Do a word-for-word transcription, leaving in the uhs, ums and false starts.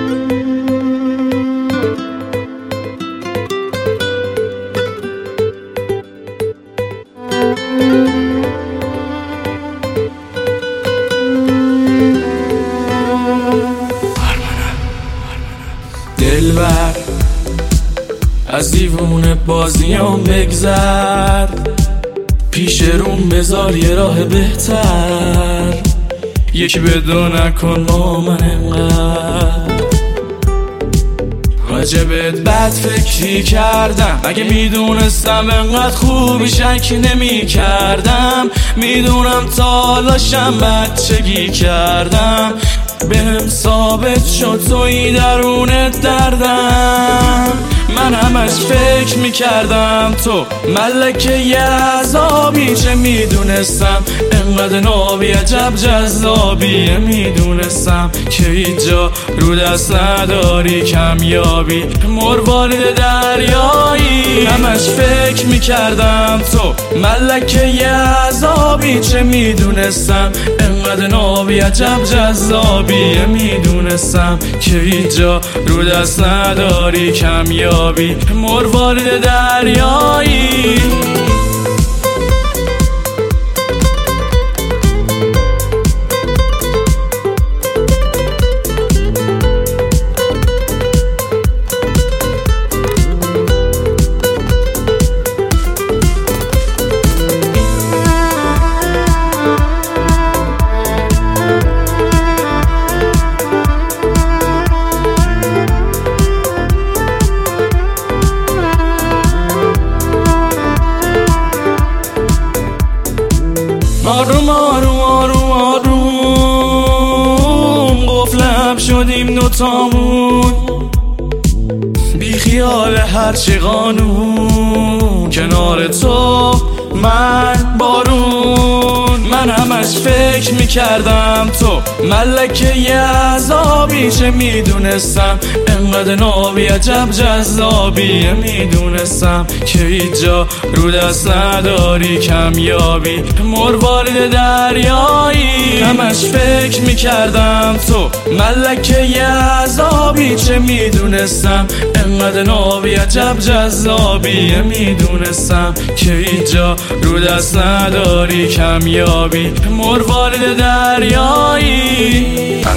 دلبر از دیوونه بازیام بگذر، پیش روم بذار یه راه بهتر، یکی بدو نکن با من انقدر. راجبت بد فکری کردم، اگه میدونستم انقدر خوبی شک نمی کردم. میدونم تالاشم بچگی کردم، بهم ثابت شد توی درونت دردم. من همش فکر میکردم تو ملکه یه عذابی، چه میدونستم انقدر نابی عجب جذابیه. میدونستم که هیچ جا رو دست نداری کمیابی، مروارید دریایی. همش فکر میکردم تو ملکه یه عذابی، چه میدونستم انقدر نابی عجب جذابیه. میدونستم که هیچ جا رو دست نداری کمیابی، مروارید دریایی. آروم آروم آروم آروم قفلم شدیم دوتامون، بی خیال هرچی قانون، کنار تو من بارون. من همش فکر میکردم تو ملکه یه عذابی، چه میدونستم انقدر نابی عجب جذابیه. میدونستم که هیچ جا رو دست نداری کمیابی، مروارید دریایی. همش فکر میکردم تو ملکه یه عذابی، چه میدونستم انقدر نابی عجب جذابیه. میدونستم که هیچ جا رو دست نداری کمیابی، مروارید دریایی.